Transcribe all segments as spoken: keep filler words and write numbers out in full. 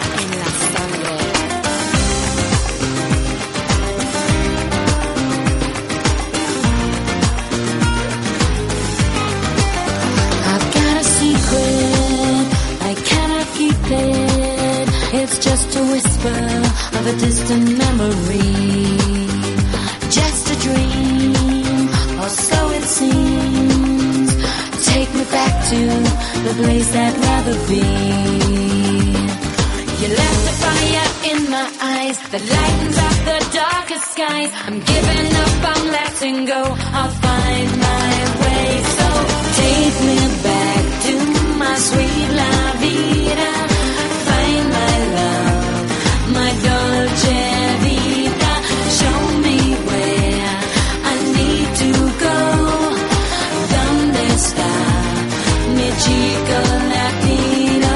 en la sangre. I've got a secret, I cannot keep it. It's just a whisper of a distant memory. Just a dream, or so it seems. Take me back to the place I'd rather be. You left a fire in my eyes that lightens up the darkest skies. I'm giving up, I'm letting go. I'll find my way. So take me back to my sweet la vida. Find my love, my dolce vita. Show me where I need to go. ¿Dónde está mi chico latino?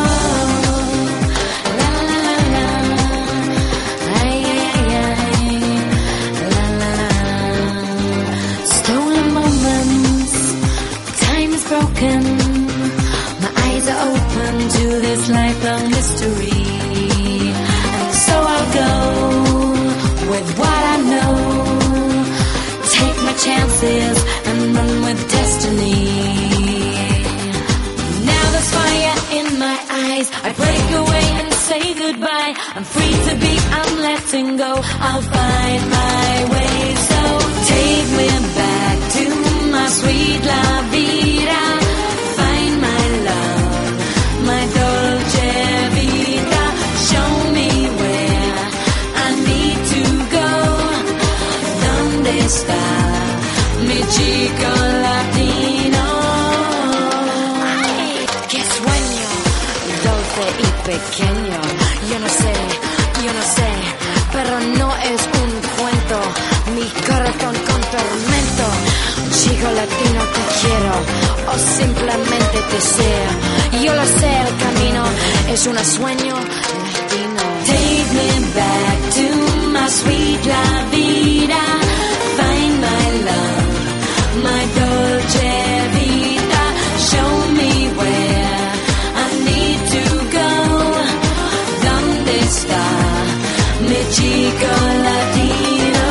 La la la la, ay ay ay, la la la. Stolen moments, time is broken. My eyes are open to this lifelong mystery, and so I'll go with what I know. Take my chances and run with destiny. Now there's fire in my eyes. I break away and say goodbye. I'm free to be, I'm letting go. I'll find my way. So take me back to my sweet la vida. Find my love, my dolce vita. Show me where I need to go. ¿Dónde está mi chico latino? Ay, qué sueño dulce y pequeño. Yo no sé, yo no sé, pero no es un cuento. Mi corazón con tormento. Chico latino te quiero, o simplemente te deseo. Yo lo sé, el camino es un sueño latino. Take me back to my sweet la vida. Find my love, my dolce vita. Show me where I need to go. ¿Dónde está mi chico latino?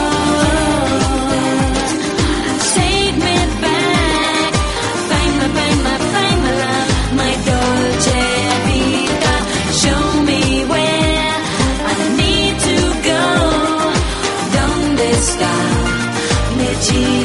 Take me back. Find my, find my, find my love, my dolce vita. Show me where I need to go. ¿Dónde está mi chico?